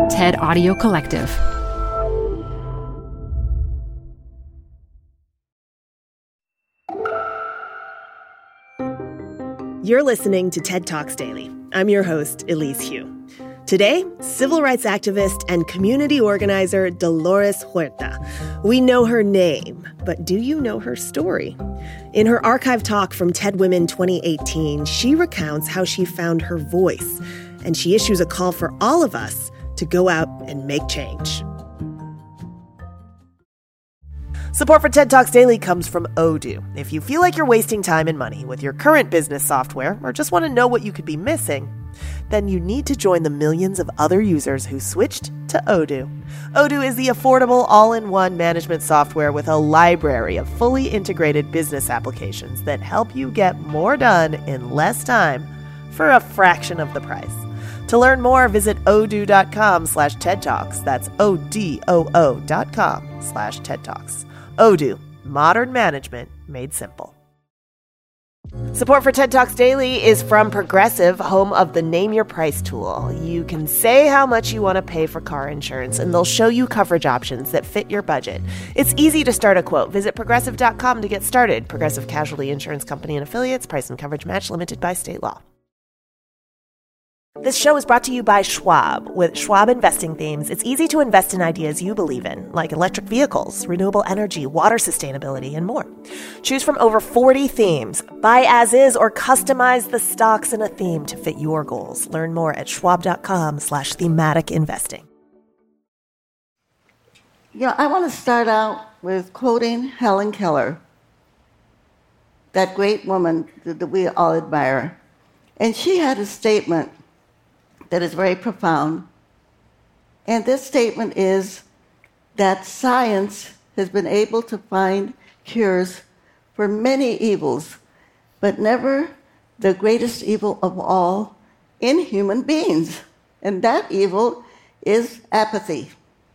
TED Audio Collective. You're listening to TED Talks Daily. I'm your host, Elise Hu. Today, civil rights activist and community organizer Dolores Huerta. We know her name, but do you know her story? In her archive talk from TED Women 2018, she recounts how she found her voice, and she issues a call for all of us to go out and make change. Support for TED Talks Daily comes from Odoo. If you feel like you're wasting time and money with your current business software or just want to know what you could be missing, then you need to join the millions of other users who switched to Odoo. Odoo is the affordable all-in-one management software with a library of fully integrated business applications that help you get more done in less time for a fraction of the price. To learn more, visit odoo.com/TED Talks. That's ODOO.com/TED Talks. Odoo, modern management made simple. Support for TED Talks Daily is from Progressive, home of the Name Your Price tool. You can say how much you want to pay for car insurance, and they'll show you coverage options that fit your budget. It's easy to start a quote. Visit Progressive.com to get started. Progressive Casualty Insurance Company and Affiliates. Price and coverage match limited by state law. This show is brought to you by Schwab. With Schwab investing themes, it's easy to invest in ideas you believe in, like electric vehicles, renewable energy, water sustainability, and more. Choose from over 40 themes. Buy as is or customize the stocks in a theme to fit your goals. Learn more at schwab.com/thematic investing. I want to start out with quoting Helen Keller, that great woman that we all admire. And she had a statement that is very profound. And this statement is that science has been able to find cures for many evils, but never the greatest evil of all in human beings. And that evil is apathy.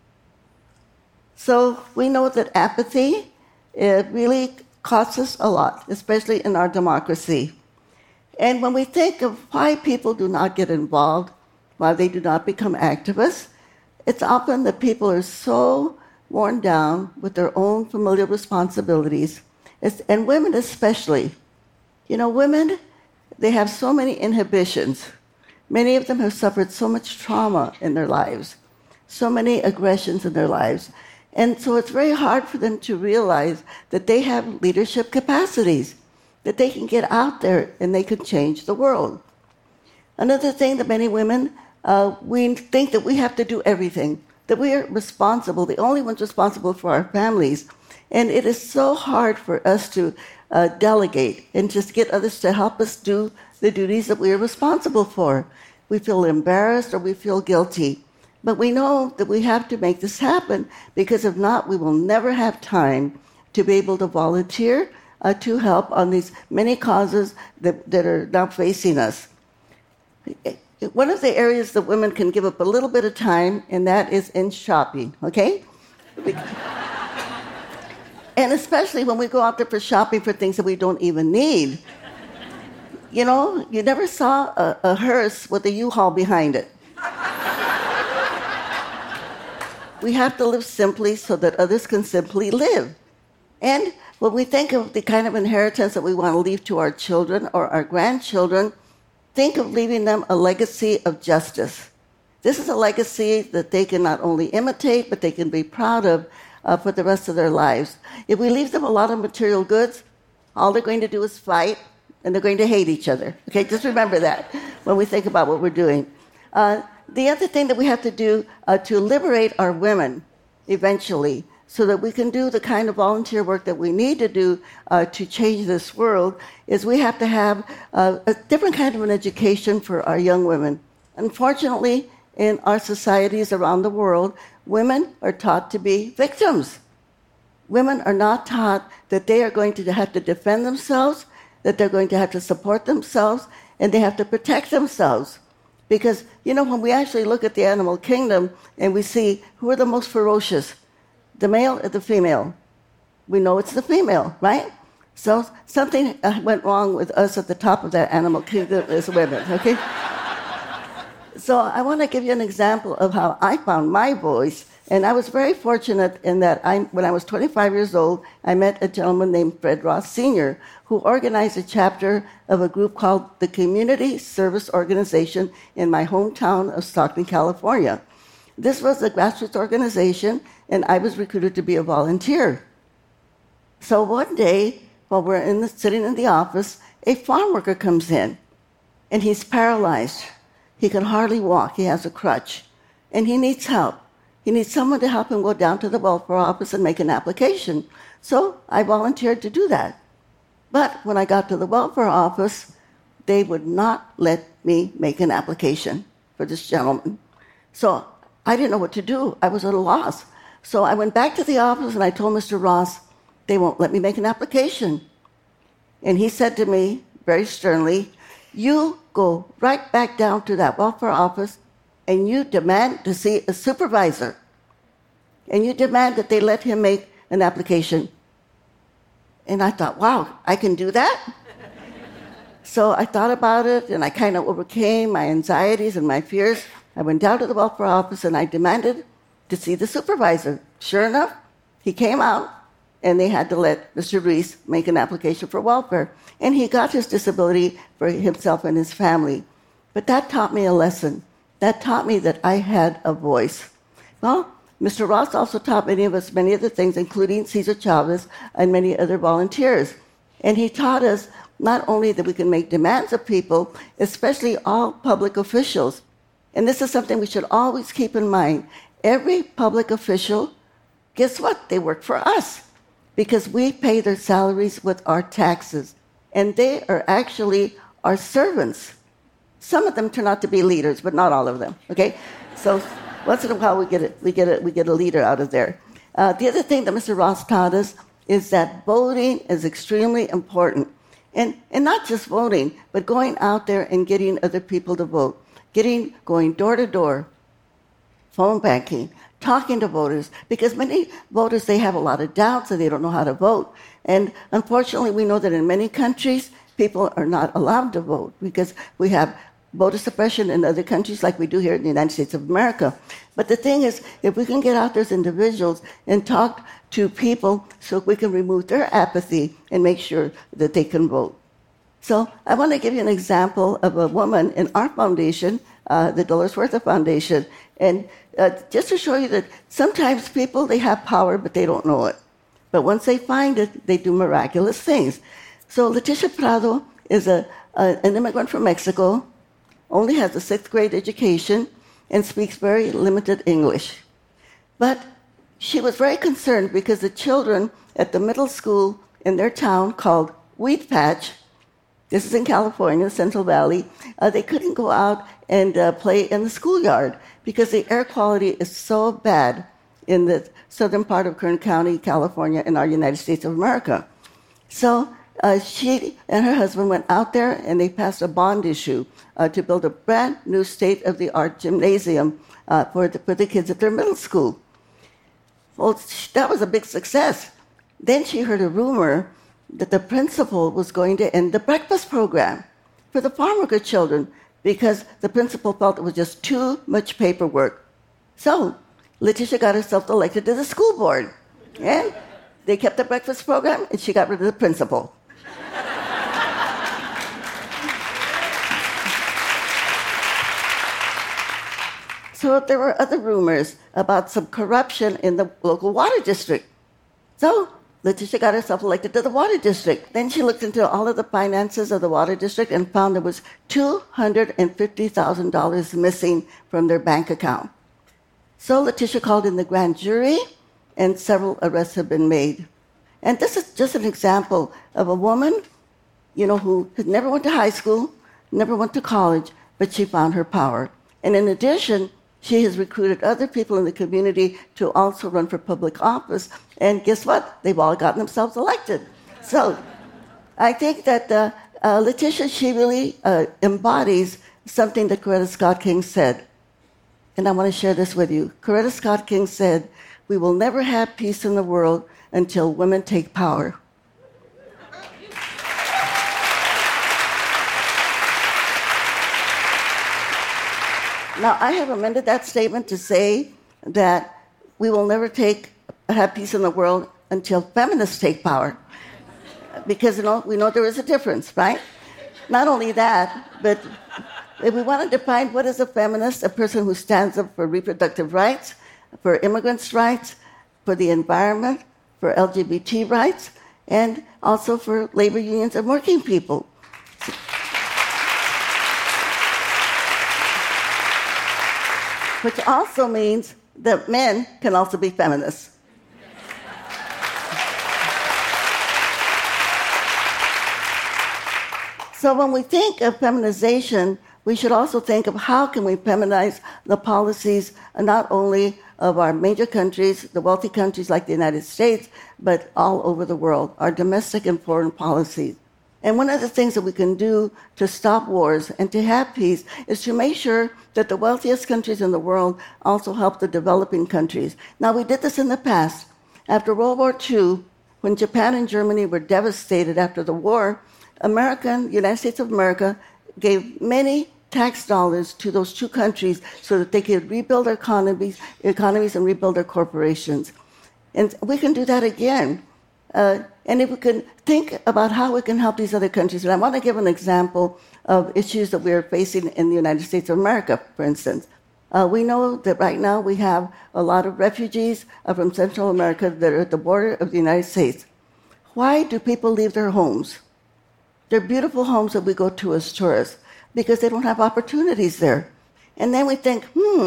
So we know that apathy, it really costs us a lot, especially in our democracy. And when we think of why people do not get involved, why they do not become activists, it's often that people are so worn down with their own familial responsibilities, and women especially. Women, they have so many inhibitions. Many of them have suffered so much trauma in their lives, so many aggressions in their lives. And so it's very hard for them to realize that they have leadership capacities, that they can get out there and they can change the world. Another thing that many women, we think that we have to do everything, that we are responsible, the only ones responsible for our families. And it is so hard for us to delegate and just get others to help us do the duties that we are responsible for. We feel embarrassed or we feel guilty. But we know that we have to make this happen, because if not, we will never have time to be able to volunteer to help on these many causes that are now facing us. One of the areas that women can give up a little bit of time, and that is in shopping, okay? And especially when we go out there for shopping for things that we don't even need. You never saw a hearse with a U-Haul behind it. We have to live simply so that others can simply live. And when we think of the kind of inheritance that we want to leave to our children or our grandchildren, think of leaving them a legacy of justice. This is a legacy that they can not only imitate, but they can be proud of for the rest of their lives. If we leave them a lot of material goods, all they're going to do is fight, and they're going to hate each other. Okay, just remember that when we think about what we're doing. The other thing that we have to do to liberate our women eventually, so that we can do the kind of volunteer work that we need to do to change this world, is we have to have a different kind of an education for our young women. Unfortunately, in our societies around the world, women are taught to be victims. Women are not taught that they are going to have to defend themselves, that they're going to have to support themselves, and they have to protect themselves. Because, when we actually look at the animal kingdom and we see who are the most ferocious, the male or the female, we know it's the female, right? So something went wrong with us at the top of that animal kingdom as women, okay? So I want to give you an example of how I found my voice. And I was very fortunate in that when I was 25 years old, I met a gentleman named Fred Ross Sr., who organized a chapter of a group called the Community Service Organization in my hometown of Stockton, California. This was a grassroots organization, and I was recruited to be a volunteer. So one day, while we're sitting in the office, a farm worker comes in, and he's paralyzed. He can hardly walk. He has a crutch, and he needs help. He needs someone to help him go down to the welfare office and make an application. So I volunteered to do that. But when I got to the welfare office, they would not let me make an application for this gentleman. So I didn't know what to do. I was at a loss. So I went back to the office and I told Mr. Ross, they won't let me make an application. And he said to me very sternly, you go right back down to that welfare office and you demand to see a supervisor. And you demand that they let him make an application. And I thought, wow, I can do that? So I thought about it, and I kind of overcame my anxieties and my fears. I went down to the welfare office, and I demanded to see the supervisor. Sure enough, he came out, and they had to let Mr. Reese make an application for welfare. And he got his disability for himself and his family. But that taught me a lesson. That taught me that I had a voice. Well, Mr. Ross also taught many of us many other things, including Cesar Chavez and many other volunteers. And he taught us not only that we can make demands of people, especially all public officials. And this is something we should always keep in mind. Every public official, guess what? They work for us because we pay their salaries with our taxes. And they are actually our servants. Some of them turn out to be leaders, but not all of them, okay? So once in a while we get a leader out of there. The other thing that Mr. Ross taught us is that voting is extremely important. And not just voting, but going out there and getting other people to vote. Going door to door, phone banking, talking to voters, because many voters, they have a lot of doubts and they don't know how to vote. And unfortunately, we know that in many countries, people are not allowed to vote because we have voter suppression in other countries like we do here in the United States of America. But the thing is, if we can get out there as individuals and talk to people so we can remove their apathy and make sure that they can vote. So I want to give you an example of a woman in our foundation, the Dolores Huerta Foundation. And just to show you that sometimes people, they have power, but they don't know it. But once they find it, they do miraculous things. So Leticia Prado is an immigrant from Mexico, only has a 6th grade education, and speaks very limited English. But she was very concerned because the children at the middle school in their town called Weed Patch, this is in California, Central Valley, they couldn't go out and play in the schoolyard because the air quality is so bad in the southern part of Kern County, California, in our United States of America. So she and her husband went out there and they passed a bond issue to build a brand new state-of-the-art gymnasium for the kids at their middle school. Well, that was a big success. Then she heard a rumor that the principal was going to end the breakfast program for the farm worker children because the principal felt it was just too much paperwork. So Leticia got herself elected to the school board. And they kept the breakfast program, and she got rid of the principal. So there were other rumors about some corruption in the local water district. So Leticia got herself elected to the water district. Then she looked into all of the finances of the water district and found there was $250,000 missing from their bank account. So Leticia called in the grand jury, and several arrests have been made. And this is just an example of a woman, who had never went to high school, never went to college, but she found her power. And in addition, she has recruited other people in the community to also run for public office. And guess what? They've all gotten themselves elected. So I think that Leticia, she really embodies something that Coretta Scott King said. And I want to share this with you. Coretta Scott King said, "We will never have peace in the world until women take power." Now, I have amended that statement to say that we will never have peace in the world until feminists take power. Because, we know there is a difference, right? Not only that, but if we want to define what is a feminist, a person who stands up for reproductive rights, for immigrants' rights, for the environment, for LGBT rights, and also for labor unions and working people. Which also means that men can also be feminists. So when we think of feminization, we should also think of how can we feminize the policies not only of our major countries, the wealthy countries like the United States, but all over the world, our domestic and foreign policies. And one of the things that we can do to stop wars and to have peace is to make sure that the wealthiest countries in the world also help the developing countries. Now, we did this in the past. After World War II, when Japan and Germany were devastated after the war, United States of America, gave many tax dollars to those two countries so that they could rebuild their economies and rebuild their corporations. And we can do that again. And if we can think about how we can help these other countries, and I want to give an example of issues that we are facing in the United States of America, for instance. We know that right now we have a lot of refugees from Central America that are at the border of the United States. Why do people leave their homes? They're beautiful homes that we go to as tourists because they don't have opportunities there. And then we think,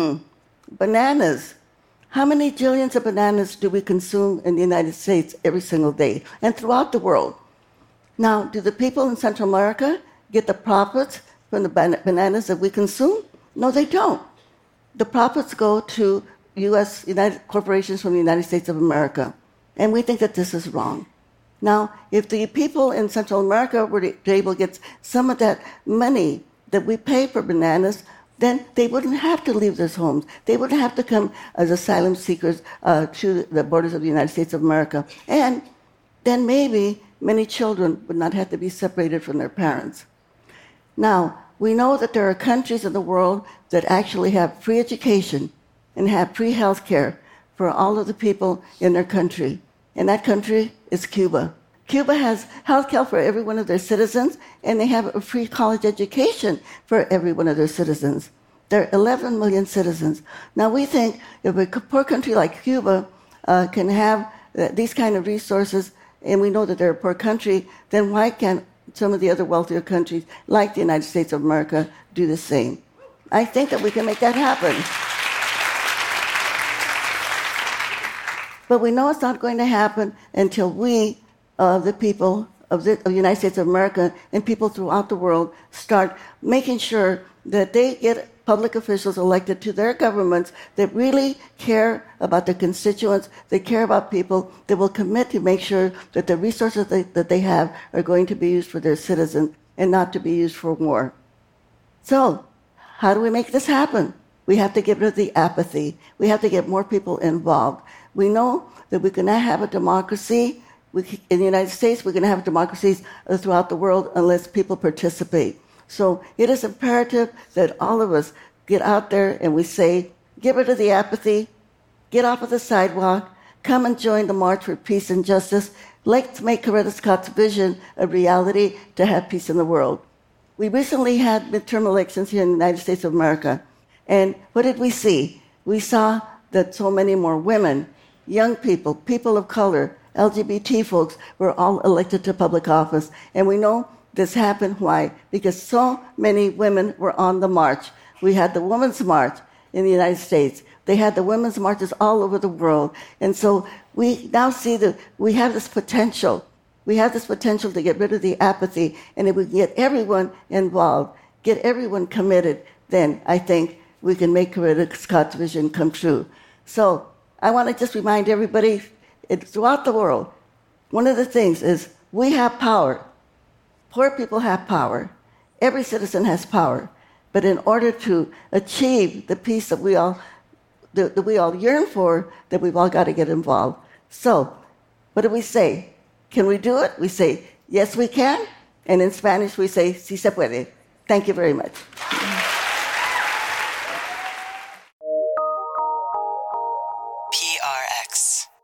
bananas. How many jillions of bananas do we consume in the United States every single day and throughout the world? Now, do the people in Central America get the profits from the bananas that we consume? No, they don't. The profits go to United corporations from the United States of America. And we think that this is wrong. Now, if the people in Central America were able to get some of that money that we pay for bananas, then they wouldn't have to leave their homes. They wouldn't have to come as asylum seekers to the borders of the United States of America. And then maybe many children would not have to be separated from their parents. Now, we know that there are countries in the world that actually have free education and have free health care for all of the people in their country. And that country is Cuba. Cuba has health care for every one of their citizens, and they have a free college education for every one of their citizens. There are 11 million citizens. Now, we think if a poor country like Cuba can have these kind of resources, and we know that they're a poor country, then why can't some of the other wealthier countries, like the United States of America, do the same? I think that we can make that happen. But we know it's not going to happen until we, the people of the United States of America and people throughout the world, start making sure that they get public officials elected to their governments that really care about their constituents, they care about people, that will commit to make sure that the resources that they have are going to be used for their citizens and not to be used for war. So, how do we make this happen? We have to get rid of the apathy. We have to get more people involved. We know that we cannot have a democracy in the United States. We can have democracies throughout the world unless people participate. So it is imperative that all of us get out there and we say, get rid of the apathy, get off of the sidewalk, come and join the March for Peace and Justice. Let's make Coretta Scott's vision a reality to have peace in the world. We recently had midterm elections here in the United States of America. And what did we see? We saw that so many more women, young people, people of color, LGBT folks were all elected to public office. And we know this happened. Why? Because so many women were on the march. We had the Women's March in the United States. They had the women's marches all over the world. And so we now see that we have this potential. We have this potential to get rid of the apathy. And if we get everyone involved, get everyone committed, then I think we can make Coretta Scott's vision come true. So I want to just remind everybody throughout the world, one of the things is we have power. Poor people have power. Every citizen has power. But in order to achieve the peace that we all yearn for, that we've all got to get involved. So, what do we say? Can we do it? We say, yes, we can. And in Spanish, we say, sí se puede. Thank you very much. RX.